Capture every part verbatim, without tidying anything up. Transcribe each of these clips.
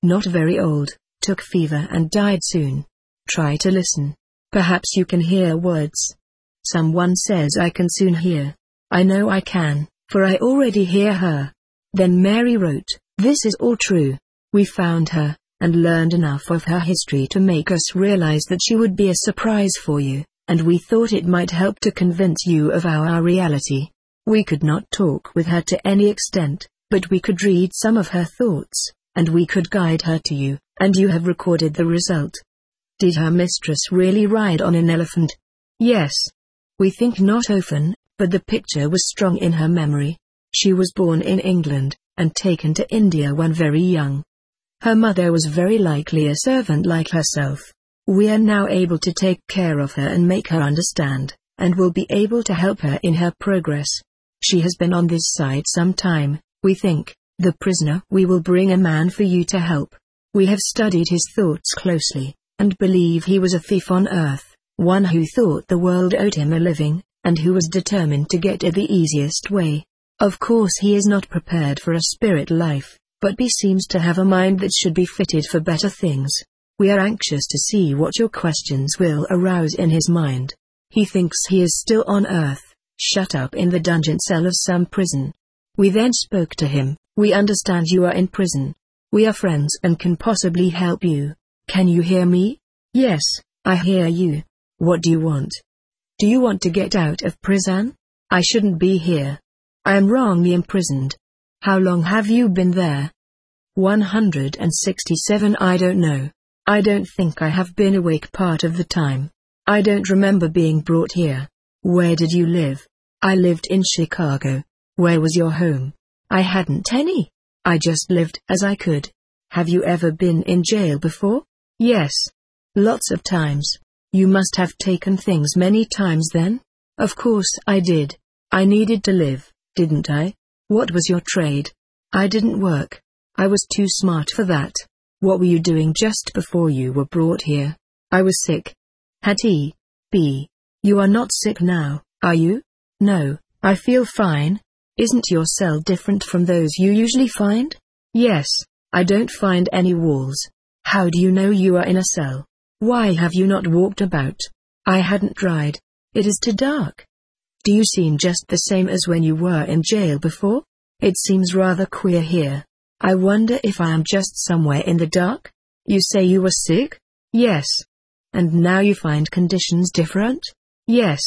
Not very old, took fever and died soon. Try to listen. Perhaps you can hear words. Someone says I can soon hear. I know I can, for I already hear her. Then Mary wrote, this is all true. We found her, and learned enough of her history to make us realize that she would be a surprise for you, and we thought it might help to convince you of our, our reality. We could not talk with her to any extent, but we could read some of her thoughts, and we could guide her to you, and you have recorded the result. Did her mistress really ride on an elephant? Yes. We think not often, but the picture was strong in her memory. She was born in England, and taken to India when very young. Her mother was very likely a servant like herself. We are now able to take care of her and make her understand, and will be able to help her in her progress. She has been on this side some time, we think, the prisoner. We will bring a man for you to help. We have studied his thoughts closely, and believe he was a thief on earth, one who thought the world owed him a living, and who was determined to get it the easiest way. Of course he is not prepared for a spirit life, but he seems to have a mind that should be fitted for better things. We are anxious to see what your questions will arouse in his mind. He thinks he is still on earth, shut up in the dungeon cell of some prison. We then spoke to him. We understand you are in prison. We are friends and can possibly help you. Can you hear me? Yes, I hear you. What do you want? Do you want to get out of prison? I shouldn't be here. I am wrongly imprisoned. How long have you been there? one hundred sixty-seven. I don't know. I don't think I have been awake part of the time. I don't remember being brought here. Where did you live? I lived in Chicago. Where was your home? I hadn't any. I just lived as I could. Have you ever been in jail before? Yes. Lots of times. You must have taken things many times then? Of course I did. I needed to live, didn't I? What was your trade? I didn't work. I was too smart for that. What were you doing just before you were brought here? I was sick. Had T B. You are not sick now, are you? No, I feel fine. Isn't your cell different from those you usually find? Yes, I don't find any walls. How do you know you are in a cell? Why have you not walked about? I hadn't tried. It is too dark. Do you seem just the same as when you were in jail before? It seems rather queer here. I wonder if I am just somewhere in the dark? You say you were sick? Yes. And now you find conditions different? Yes.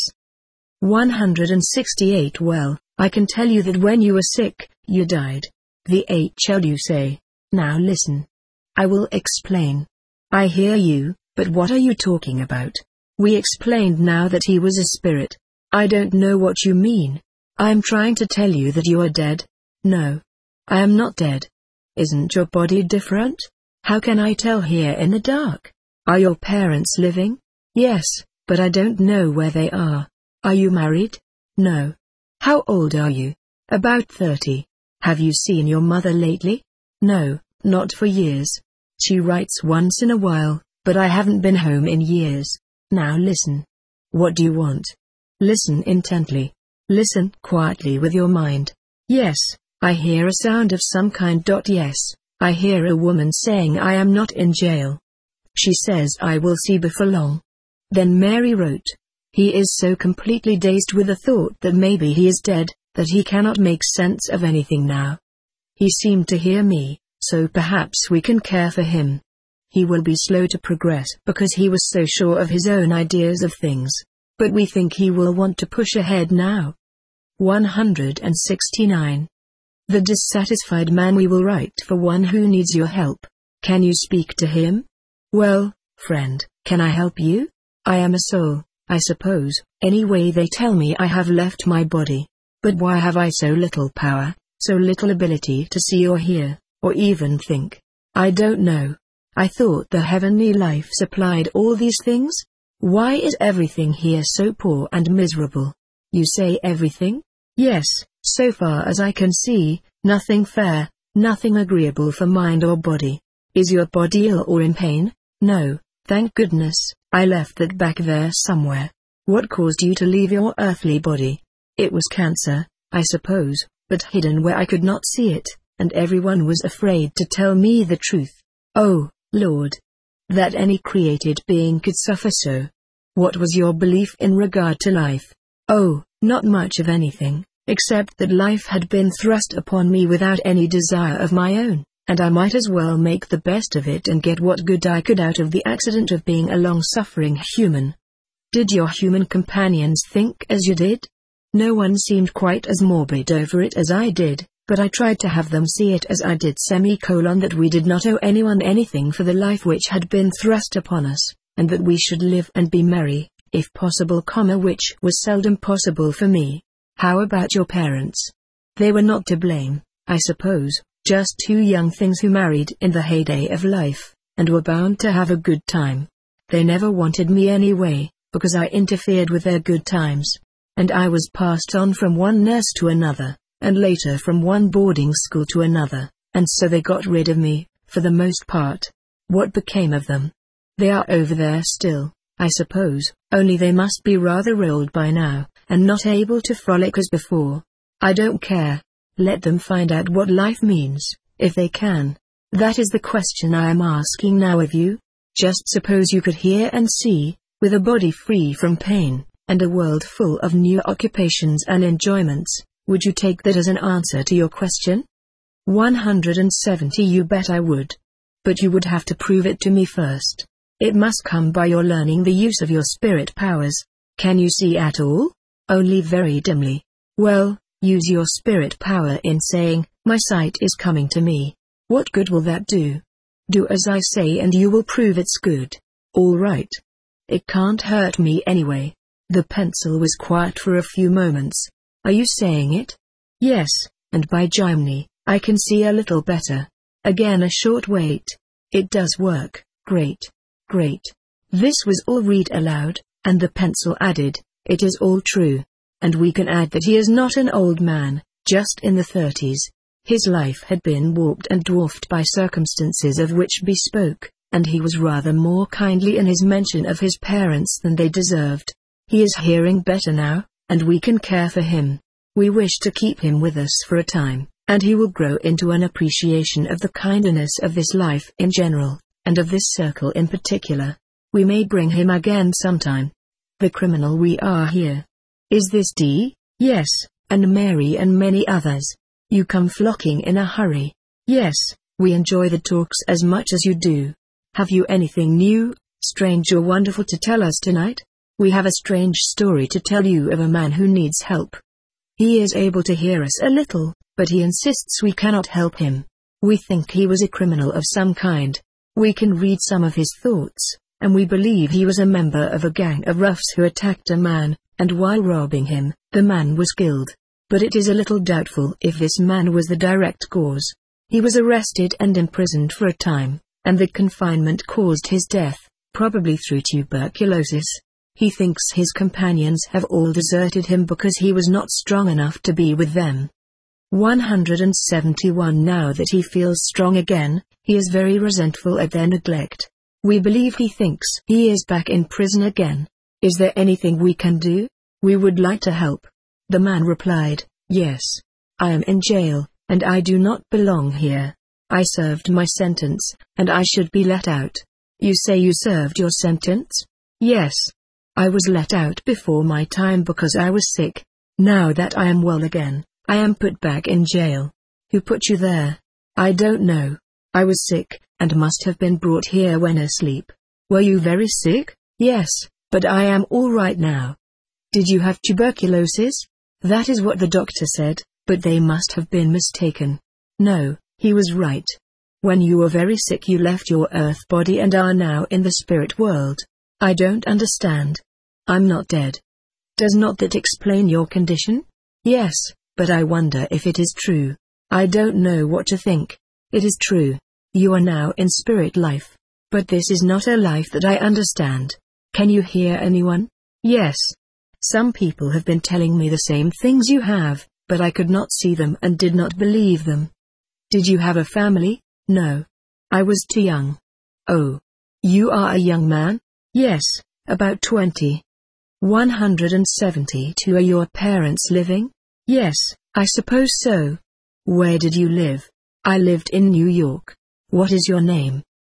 one hundred sixty-eight. Well, I can tell you that when you were sick, you died. The H L you say. Now listen. I will explain. I hear you, but what are you talking about? We explained now that he was a spirit. I don't know what you mean. I am trying to tell you that you are dead. No. I am not dead. Isn't your body different? How can I tell here in the dark? Are your parents living? Yes, but I don't know where they are. Are you married? No. How old are you? About thirty. Have you seen your mother lately? No, not for years. She writes once in a while, but I haven't been home in years. Now listen. What do you want? Listen intently. Listen quietly with your mind. Yes, I hear a sound of some kind. Yes, I hear a woman saying I am not in jail. She says I will see before long. Then Mary wrote, he is so completely dazed with the thought that maybe he is dead, that he cannot make sense of anything now. He seemed to hear me, so perhaps we can care for him. He will be slow to progress because he was so sure of his own ideas of things, but we think he will want to push ahead now. one hundred sixty-nine. The dissatisfied man. We will write for one who needs your help. Can you speak to him? Well, friend, can I help you? I am a soul, I suppose. Anyway, they tell me I have left my body. But why have I so little power, so little ability to see or hear, or even think? I don't know. I thought the heavenly life supplied all these things. Why is everything here so poor and miserable? You say everything? Yes, so far as I can see, nothing fair, nothing agreeable for mind or body. Is your body ill or in pain? No, thank goodness, I left that back there somewhere. What caused you to leave your earthly body? It was cancer, I suppose, but hidden where I could not see it, and everyone was afraid to tell me the truth. Oh, Lord. That any created being could suffer so. What was your belief in regard to life? Oh, not much of anything, except that life had been thrust upon me without any desire of my own, and I might as well make the best of it and get what good I could out of the accident of being a long-suffering human. Did your human companions think as you did? No one seemed quite as morbid over it as I did, but I tried to have them see it as I did semicolon that we did not owe anyone anything for the life which had been thrust upon us, and that we should live and be merry, if possible, comma, which was seldom possible for me. How about your parents? They were not to blame, I suppose, just two young things who married in the heyday of life, and were bound to have a good time. They never wanted me anyway, because I interfered with their good times. And I was passed on from one nurse to another, and later from one boarding school to another, and so they got rid of me, for the most part. What became of them? They are over there still, I suppose, only they must be rather old by now, and not able to frolic as before. I don't care. Let them find out what life means, if they can. That is the question I am asking now of you. Just suppose you could hear and see, with a body free from pain, and a world full of new occupations and enjoyments, would you take that as an answer to your question? one hundred seventy You bet I would. But you would have to prove it to me first. It must come by your learning the use of your spirit powers. Can you see at all? Only very dimly. Well, use your spirit power in saying, my sight is coming to me. What good will that do? Do as I say and you will prove it's good. All right. It can't hurt me anyway. The pencil was quiet for a few moments. Are you saying it? Yes, and by Jiminy, I can see a little better. Again a short wait. It does work. Great. Great. This was all read aloud, and the pencil added, it is all true. And we can add that he is not an old man, just in the thirties. His life had been warped and dwarfed by circumstances of which bespoke, and he was rather more kindly in his mention of his parents than they deserved. He is hearing better now, and we can care for him. We wish to keep him with us for a time, and he will grow into an appreciation of the kindness of this life in general, and of this circle in particular. We may bring him again sometime. The criminal we are here. Is this D? Yes, and Mary and many others. You come flocking in a hurry. Yes, we enjoy the talks as much as you do. Have you anything new, strange or wonderful to tell us tonight? We have a strange story to tell you of a man who needs help. He is able to hear us a little, but he insists we cannot help him. We think he was a criminal of some kind. We can read some of his thoughts, and we believe he was a member of a gang of roughs who attacked a man, and while robbing him, the man was killed. But it is a little doubtful if this man was the direct cause. He was arrested and imprisoned for a time, and the confinement caused his death, probably through tuberculosis. He thinks his companions have all deserted him because he was not strong enough to be with them. one hundred seventy-one Now that he feels strong again, he is very resentful at their neglect. We believe he thinks he is back in prison again. Is there anything we can do? We would like to help. The man replied, yes. I am in jail, and I do not belong here. I served my sentence, and I should be let out. You say you served your sentence? Yes. I was let out before my time because I was sick. Now that I am well again, I am put back in jail. Who put you there? I don't know. I was sick, and must have been brought here when asleep. Were you very sick? Yes, but I am all right now. Did you have tuberculosis? That is what the doctor said, but they must have been mistaken. No, he was right. When you were very sick you left your earth body and are now in the spirit world. I don't understand. I'm not dead. Does not that explain your condition? Yes, but I wonder if it is true. I don't know what to think. It is true. You are now in spirit life. But this is not a life that I understand. Can you hear anyone? Yes. Some people have been telling me the same things you have, but I could not see them and did not believe them. Did you have a family? No. I was too young. Oh. You are a young man? Yes, about twenty. one hundred seventy-two Are your parents living? Yes, I suppose so. Where did you live? I lived in New York. What is your name?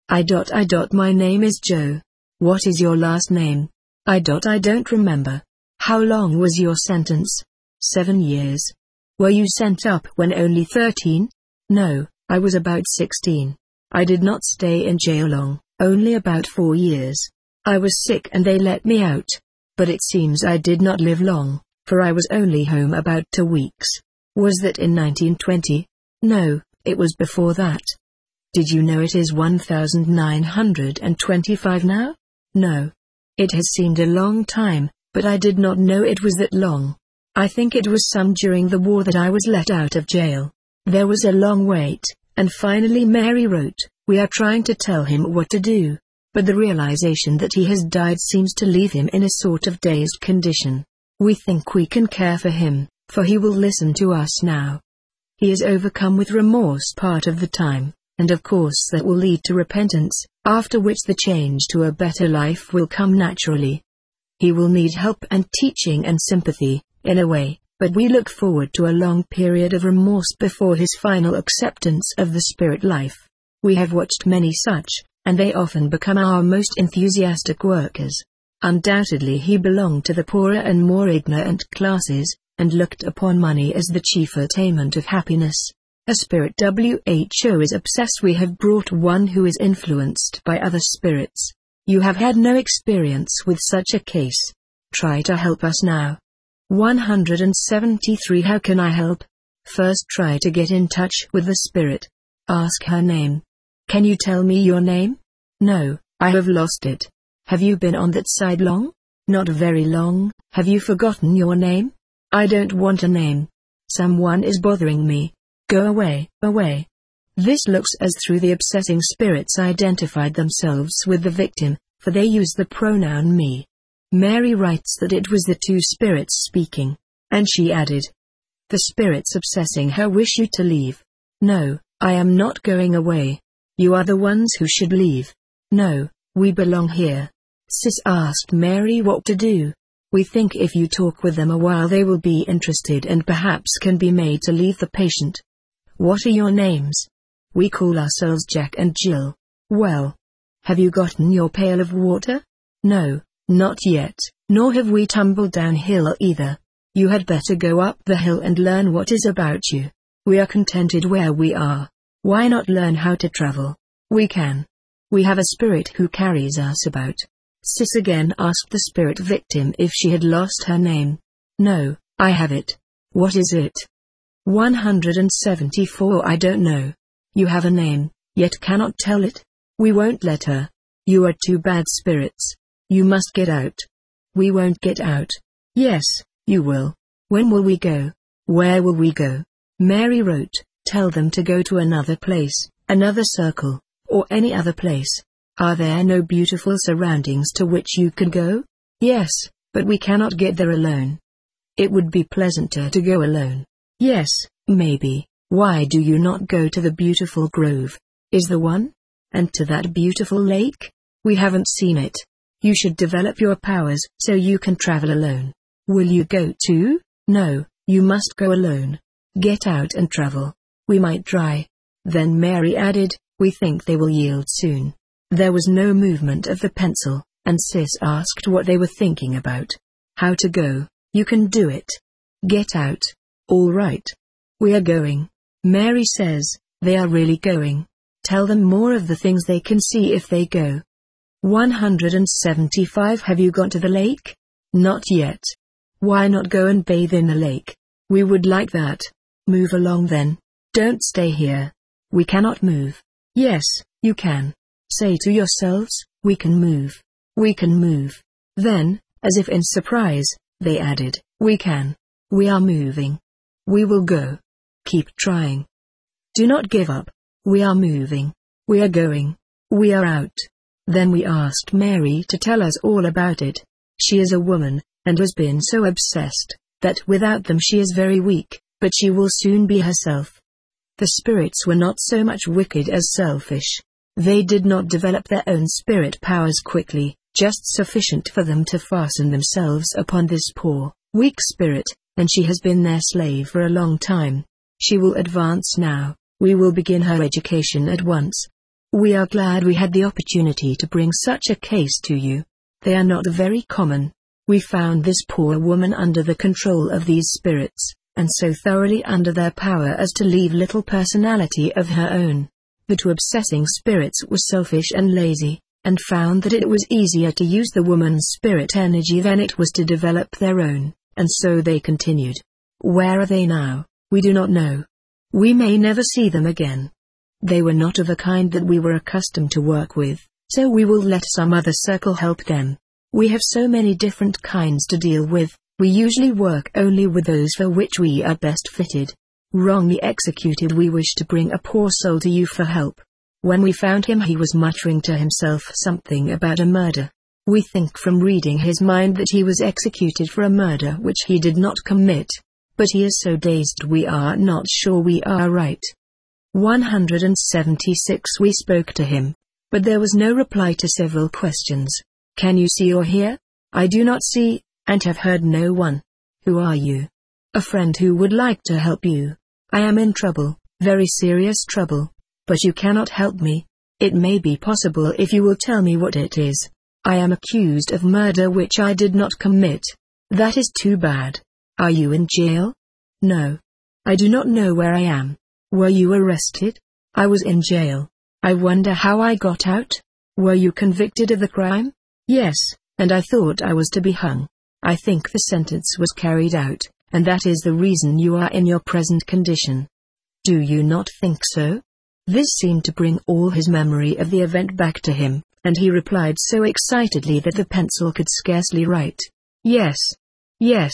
I dot I dot my name is Joe. What is your last name? I dot I don't remember. How long was your sentence? Seven years. Were you sent up when only thirteen? No, I was about sixteen. I did not stay in jail long, only about four years. I was sick and they let me out. But it seems I did not live long, for I was only home about two weeks. Was that in nineteen twenty? No, it was before that. Did you know it is one thousand nine hundred twenty-five now? No. It has seemed a long time, but I did not know it was that long. I think it was some during the war that I was let out of jail. There was a long wait, and finally Mary wrote, "We are trying to tell him what to do." But the realization that he has died seems to leave him in a sort of dazed condition. We think we can care for him, for he will listen to us now. He is overcome with remorse part of the time, and of course that will lead to repentance, after which the change to a better life will come naturally. He will need help and teaching and sympathy, in a way, but we look forward to a long period of remorse before his final acceptance of the spirit life. We have watched many such, and they often become our most enthusiastic workers. Undoubtedly he belonged to the poorer and more ignorant classes, and looked upon money as the chief attainment of happiness. A spirit W H O is obsessed. We have brought one who is influenced by other spirits. You have had no experience with such a case. Try to help us now. one hundred seventy-three How can I help? First try to get in touch with the spirit. Ask her name. Can you tell me your name? No, I have lost it. Have you been on that side long? Not very long. Have you forgotten your name? I don't want a name. Someone is bothering me. Go away, away. This looks as through the obsessing spirits identified themselves with the victim, for they use the pronoun me. Mary writes that it was the two spirits speaking, and she added, "The spirits obsessing her wish you to leave." No, I am not going away. You are the ones who should leave. No, we belong here. Sis asked Mary what to do. We think if you talk with them a while they will be interested and perhaps can be made to leave the patient. What are your names? We call ourselves Jack and Jill. Well, have you gotten your pail of water? No, not yet, nor have we tumbled downhill either. You had better go up the hill and learn what is about you. We are contented where we are. Why not learn how to travel? We can. We have a spirit who carries us about. Sis again asked the spirit victim if she had lost her name. No, I have it. What is it? one hundred seventy-four I don't know. You have a name, yet cannot tell it? We won't let her. You are two bad spirits. You must get out. We won't get out. Yes, you will. When will we go? Where will we go? Mary wrote, tell them to go to another place, another circle, or any other place. Are there no beautiful surroundings to which you can go? Yes, but we cannot get there alone. It would be pleasanter to go alone. Yes, maybe. Why do you not go to the beautiful grove? Is the one? And to that beautiful lake? We haven't seen it. You should develop your powers so you can travel alone. Will you go too? No, you must go alone. Get out and travel. We might try. Then Mary added, we think they will yield soon. There was no movement of the pencil, and Sis asked what they were thinking about. How to go. You can do it. Get out. All right. We are going. Mary says, they are really going. Tell them more of the things they can see if they go. one hundred seventy-five Have you got to the lake? Not yet. Why not go and bathe in the lake? We would like that. Move along then. Don't stay here. We cannot move. Yes, you can. Say to yourselves, we can move. We can move. Then, as if in surprise, they added, we can. We are moving. We will go. Keep trying. Do not give up. We are moving. We are going. We are out. Then we asked Mary to tell us all about it. She is a woman, and has been so obsessed, that without them she is very weak, but she will soon be herself. The spirits were not so much wicked as selfish. They did not develop their own spirit powers quickly, just sufficient for them to fasten themselves upon this poor, weak spirit, and she has been their slave for a long time. She will advance now. We will begin her education at once. We are glad we had the opportunity to bring such a case to you. They are not very common. We found this poor woman under the control of these spirits, and so thoroughly under their power as to leave little personality of her own. The two obsessing spirits were selfish and lazy, and found that it was easier to use the woman's spirit energy than it was to develop their own, and so they continued. Where are they now? We do not know. We may never see them again. They were not of a kind that we were accustomed to work with, so we will let some other circle help them. We have so many different kinds to deal with, we usually work only with those for which we are best fitted. Wrongly executed, we wish to bring a poor soul to you for help. When we found him, he was muttering to himself something about a murder. We think from reading his mind that he was executed for a murder which he did not commit. But he is so dazed we are not sure we are right. one hundred seventy-six We spoke to him, but there was no reply to several questions. Can you see or hear? I do not see, and have heard no one. Who are you? A friend who would like to help you. I am in trouble, very serious trouble, but you cannot help me. It may be possible if you will tell me what it is. I am accused of murder which I did not commit. That is too bad. Are you in jail? No. I do not know where I am. Were you arrested? I was in jail. I wonder how I got out. Were you convicted of the crime? Yes, and I thought I was to be hung. I think the sentence was carried out, and that is the reason you are in your present condition. Do you not think so? This seemed to bring all his memory of the event back to him, and he replied so excitedly that the pencil could scarcely write. Yes. Yes.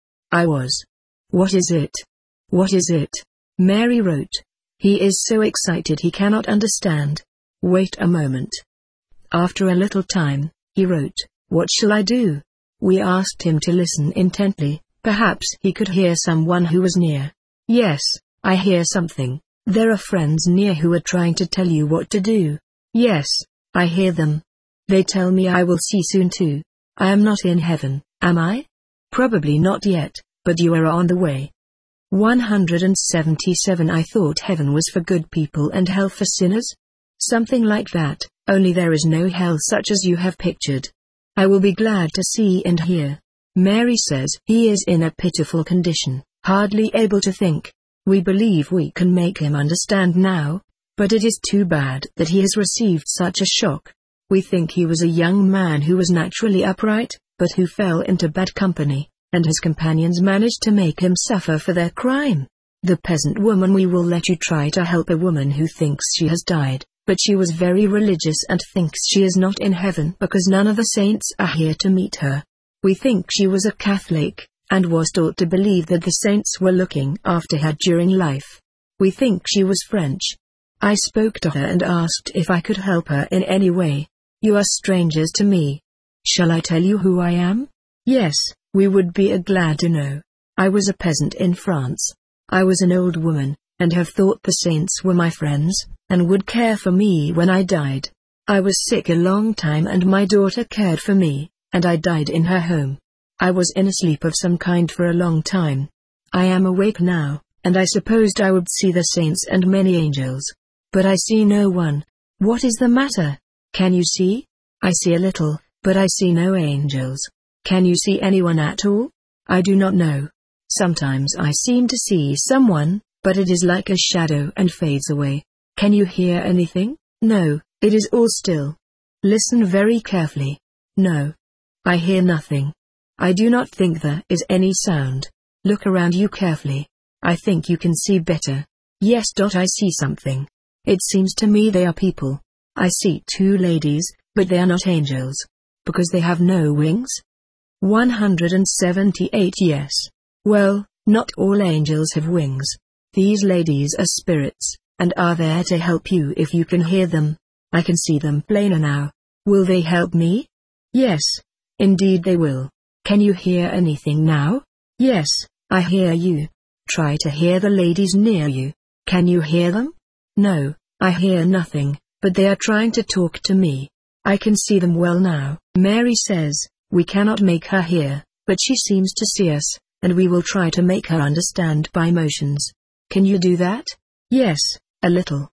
I was. What is it? What is it? Mary wrote. He is so excited he cannot understand. Wait a moment. After a little time, he wrote, What shall I do? We asked him to listen intently. Perhaps he could hear someone who was near. Yes, I hear something. There are friends near who are trying to tell you what to do. Yes, I hear them. They tell me I will see soon too. I am not in heaven, am I? Probably not yet, but you are on the way. one hundred seventy-seven I thought heaven was for good people and hell for sinners? Something like that, only there is no hell such as you have pictured. I will be glad to see and hear. Mary says he is in a pitiful condition, hardly able to think. We believe we can make him understand now, but it is too bad that he has received such a shock. We think he was a young man who was naturally upright, but who fell into bad company, and his companions managed to make him suffer for their crime. The peasant woman we will let you try to help a woman who thinks she has died, but she was very religious and thinks she is not in heaven because none of the saints are here to meet her. We think she was a Catholic, and was taught to believe that the saints were looking after her during life. We think she was French. I spoke to her and asked if I could help her in any way. You are strangers to me. Shall I tell you who I am? Yes, we would be glad to know. I was a peasant in France. I was an old woman, and have thought the saints were my friends, and would care for me when I died. I was sick a long time and my daughter cared for me, and I died in her home. I was in a sleep of some kind for a long time. I am awake now, and I supposed I would see the saints and many angels. But I see no one. What is the matter? Can you see? I see a little, but I see no angels. Can you see anyone at all? I do not know. Sometimes I seem to see someone, but it is like a shadow and fades away. Can you hear anything? No, it is all still. Listen very carefully. No. I hear nothing. I do not think there is any sound. Look around you carefully. I think you can see better. Yes. I see something. It seems to me they are people. I see two ladies, but they are not angels. Because they have no wings? one hundred seventy-eight Yes. Well, not all angels have wings. These ladies are spirits, and are there to help you if you can hear them. I can see them plainer now. Will they help me? Yes. Indeed they will. Can you hear anything now? Yes, I hear you. Try to hear the ladies near you. Can you hear them? No, I hear nothing, but they are trying to talk to me. I can see them well now. Mary says, we cannot make her hear, but she seems to see us, and we will try to make her understand by motions. Can you do that? Yes, a little.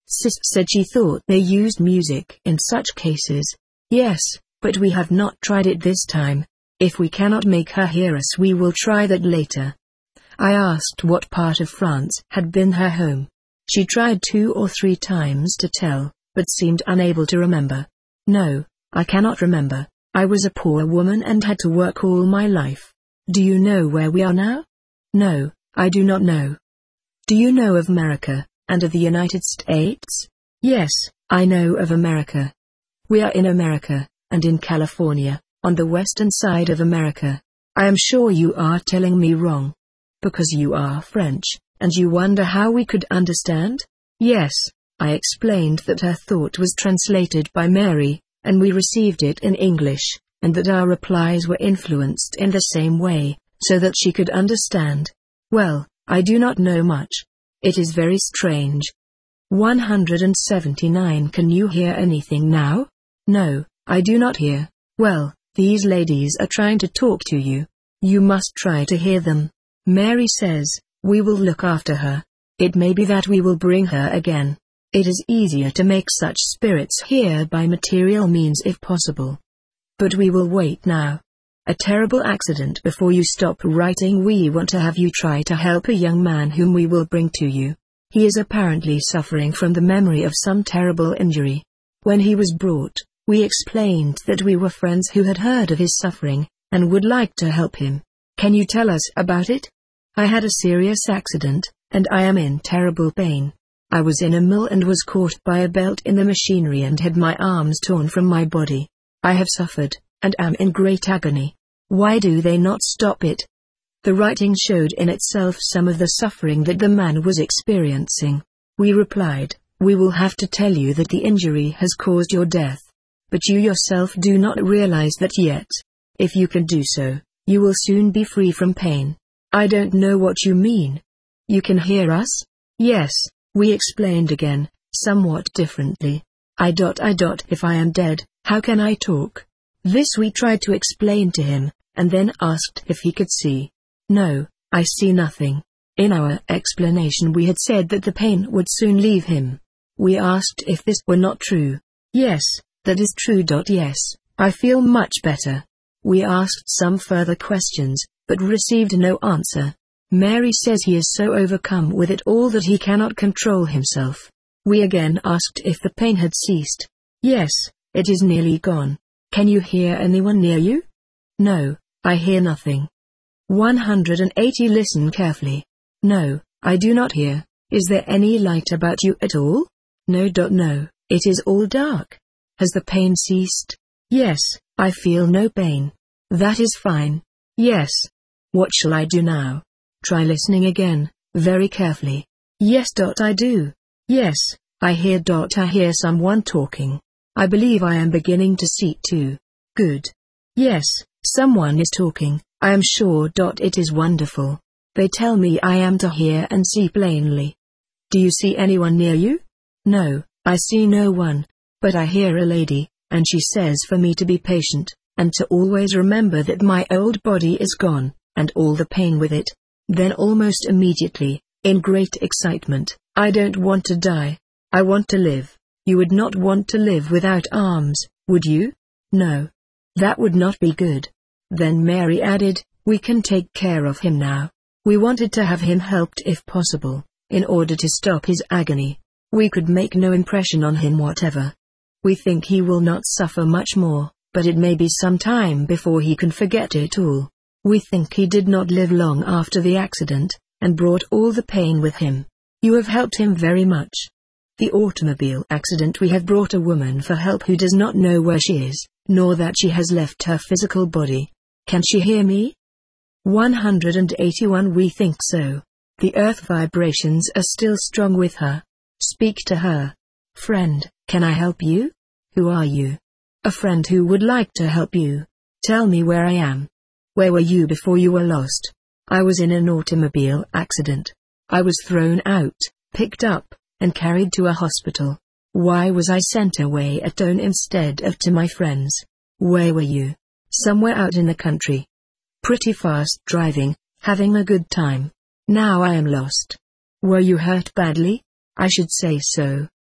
Sis said she thought they used music in such cases. Yes, but we have not tried it this time. If we cannot make her hear us, we will try that later. I asked what part of France had been her home. She tried two or three times to tell, but seemed unable to remember. No, I cannot remember. I was a poor woman and had to work all my life. Do you know where we are now? No, I do not know. Do you know of America, and of the United States? Yes, I know of America. We are in America, and in California, on the western side of America. I am sure you are telling me wrong. Because you are French, and you wonder how we could understand? Yes, I explained that her thought was translated by Mary, and we received it in English, and that our replies were influenced in the same way, so that she could understand. Well, I do not know much. It is very strange. one hundred seventy-nine. Can you hear anything now? No, I do not hear. Well, these ladies are trying to talk to you. You must try to hear them. Mary says, we will look after her. It may be that we will bring her again. It is easier to make such spirits hear by material means if possible. But we will wait now. A terrible accident before you stop writing. We want to have you try to help a young man whom we will bring to you. He is apparently suffering from the memory of some terrible injury. When he was brought, we explained that we were friends who had heard of his suffering, and would like to help him. Can you tell us about it? I had a serious accident, and I am in terrible pain. I was in a mill and was caught by a belt in the machinery and had my arms torn from my body. I have suffered, and am in great agony. Why do they not stop it? The writing showed in itself some of the suffering that the man was experiencing. We replied, we will have to tell you that the injury has caused your death. But you yourself do not realize that yet. If you can do so, you will soon be free from pain. I don't know what you mean. You can hear us? Yes, we explained again, somewhat differently. I dot I dot if I am dead, how can I talk? This we tried to explain to him, and then asked if he could see. No, I see nothing. In our explanation we had said that the pain would soon leave him. We asked if this were not true. Yes, that is true. Yes, I feel much better. We asked some further questions, but received no answer. Mary says he is so overcome with it all that he cannot control himself. We again asked if the pain had ceased. Yes, it is nearly gone. Can you hear anyone near you? No, I hear nothing. one hundred eighty. Listen carefully. No, I do not hear. Is there any light about you at all? No. No, it is all dark. Has the pain ceased? Yes, I feel no pain. That is fine. Yes. What shall I do now? Try listening again, very carefully. Yes. I do. Yes, I hear. I hear someone talking. I believe I am beginning to see too. Good. Yes, someone is talking, I am sure. It is wonderful. They tell me I am to hear and see plainly. Do you see anyone near you? No, I see no one. But I hear a lady, and she says for me to be patient, and to always remember that my old body is gone, and all the pain with it. Then almost immediately, in great excitement, I don't want to die. I want to live. You would not want to live without arms, would you? No. That would not be good. Then Mary added, we can take care of him now. We wanted to have him helped if possible, in order to stop his agony. We could make no impression on him whatever. We think he will not suffer much more, but it may be some time before he can forget it all. We think he did not live long after the accident, and brought all the pain with him. You have helped him very much. The automobile accident. We have brought a woman for help who does not know where she is, nor that she has left her physical body. Can she hear me? one hundred eighty-one. We think so. The earth vibrations are still strong with her. Speak to her. Friend, can I help you? Who are you? A friend who would like to help you. Tell me where I am. Where were you before you were lost? I was in an automobile accident. I was thrown out, picked up, and carried to a hospital. Why was I sent away at dawn instead of to my friends? Where were you? Somewhere out in the country. Pretty fast driving, having a good time. Now I am lost. Were you hurt badly? I should say so,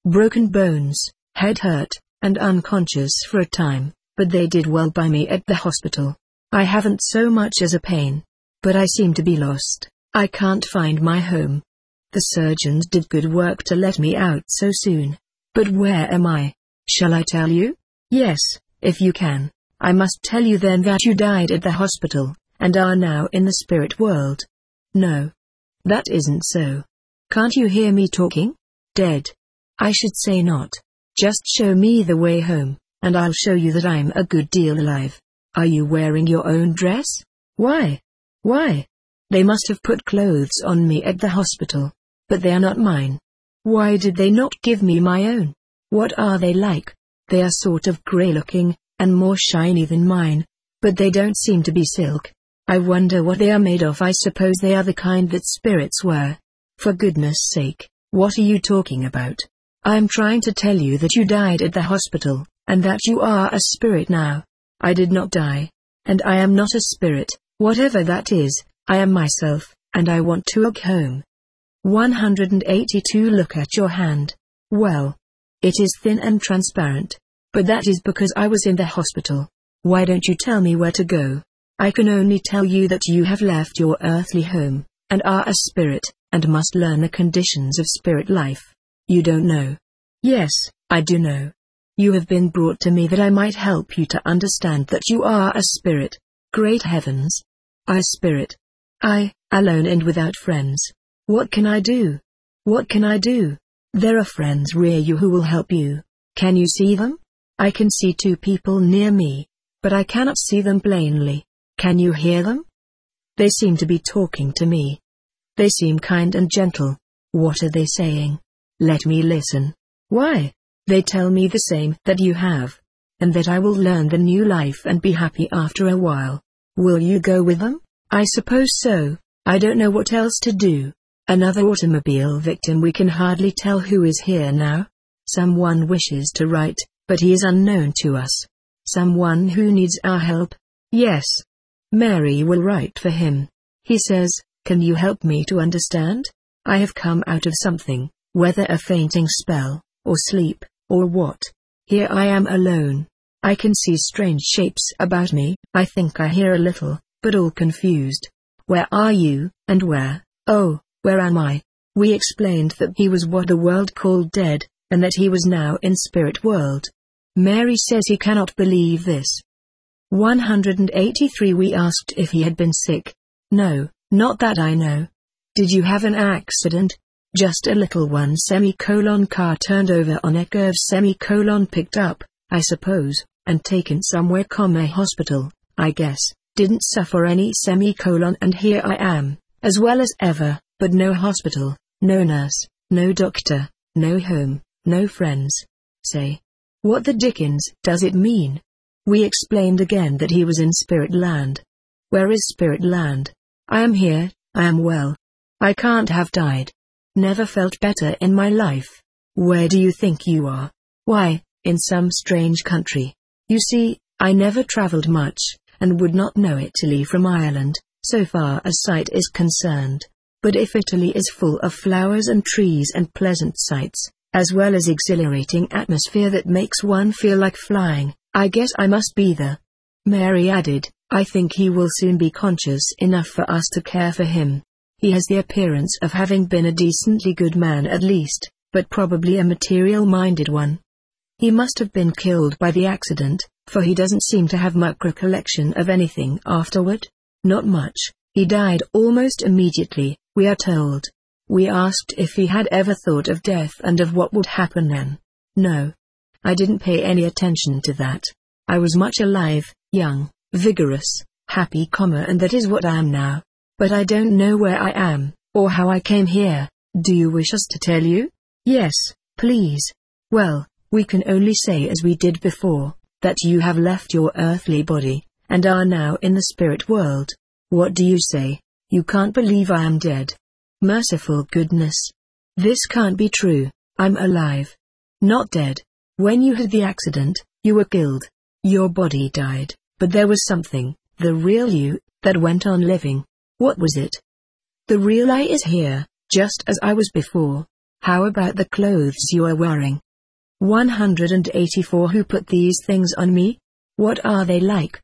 broken bones, head hurt, and unconscious for a time, but they did well by me at the hospital. I haven't so much as a pain. But I seem to be lost. I can't find my home. The surgeons did good work to let me out so soon. But where am I? Shall I tell you? Yes, if you can. I must tell you then that you died at the hospital, and are now in the spirit world. No. That isn't so. Can't you hear me talking? Dead. I should say not. Just show me the way home, and I'll show you that I'm a good deal alive. Are you wearing your own dress? Why? Why? They must have put clothes on me at the hospital. But they are not mine. Why did they not give me my own? What are they like? They are sort of grey-looking, and more shiny than mine. But they don't seem to be silk. I wonder what they are made of. I suppose they are the kind that spirits wear. For goodness sake, what are you talking about? I'm trying to tell you that you died at the hospital, and that you are a spirit now. I did not die. And I am not a spirit. Whatever that is, I am myself, and I want to go home. one hundred eighty-two Look at your hand. Well, it is thin and transparent. But that is because I was in the hospital. Why don't you tell me where to go? I can only tell you that you have left your earthly home, and are a spirit, and must learn the conditions of spirit life. You don't know. Yes, I do know. You have been brought to me that I might help you to understand that you are a spirit. Great heavens! I spirit. I, alone and without friends. What can I do? What can I do? There are friends near you who will help you. Can you see them? I can see two people near me, but I cannot see them plainly. Can you hear them? They seem to be talking to me. They seem kind and gentle. What are they saying? Let me listen. Why? They tell me the same that you have, and that I will learn the new life and be happy after a while. Will you go with them? I suppose so. I don't know what else to do. Another automobile victim. We can hardly tell who is here now. Someone wishes to write, but he is unknown to us. Someone who needs our help. Yes. Mary will write for him. He says, "Can you help me to understand? I have come out of something, whether a fainting spell, or sleep, or what. Here I am alone. I can see strange shapes about me. I think I hear a little, but all confused. Where are you, and where, oh, where am I?" We explained that he was what the world called dead, and that he was now in spirit world. Mary says he cannot believe this. one hundred eighty-three We asked if he had been sick. No, not that I know. Did you have an accident? Just a little one semicolon car turned over on a curve semicolon picked up, I suppose, and taken somewhere comma hospital, I guess, didn't suffer any semicolon and here I am, as well as ever, but no hospital, no nurse, no doctor, no home, no friends. Say, what the dickens does it mean? We explained again that he was in spirit land. Where is spirit land? I am here, I am well. I can't have died. Never felt better in my life. Where do you think you are? Why, in some strange country. You see, I never traveled much, and would not know Italy from Ireland, so far as sight is concerned. But if Italy is full of flowers and trees and pleasant sights, as well as exhilarating atmosphere that makes one feel like flying, I guess I must be there. Mary added, I think he will soon be conscious enough for us to care for him. He has the appearance of having been a decently good man at least, but probably a material-minded one. He must have been killed by the accident, for he doesn't seem to have much recollection of anything afterward. Not much. He died almost immediately, we are told. We asked if he had ever thought of death and of what would happen then. No. I didn't pay any attention to that. I was much alive, young, vigorous, happy, comma, and that is what I am now. But I don't know where I am, or how I came here. Do you wish us to tell you? Yes, please. Well, we can only say as we did before, that you have left your earthly body, and are now in the spirit world. What do you say? You can't believe I am dead. Merciful goodness. This can't be true. I'm alive. Not dead. When you had the accident, you were killed. Your body died, but there was something, the real you, that went on living. What was it? The real I is here, just as I was before. How about the clothes you are wearing? one hundred eighty-four Who put these things on me? What are they like?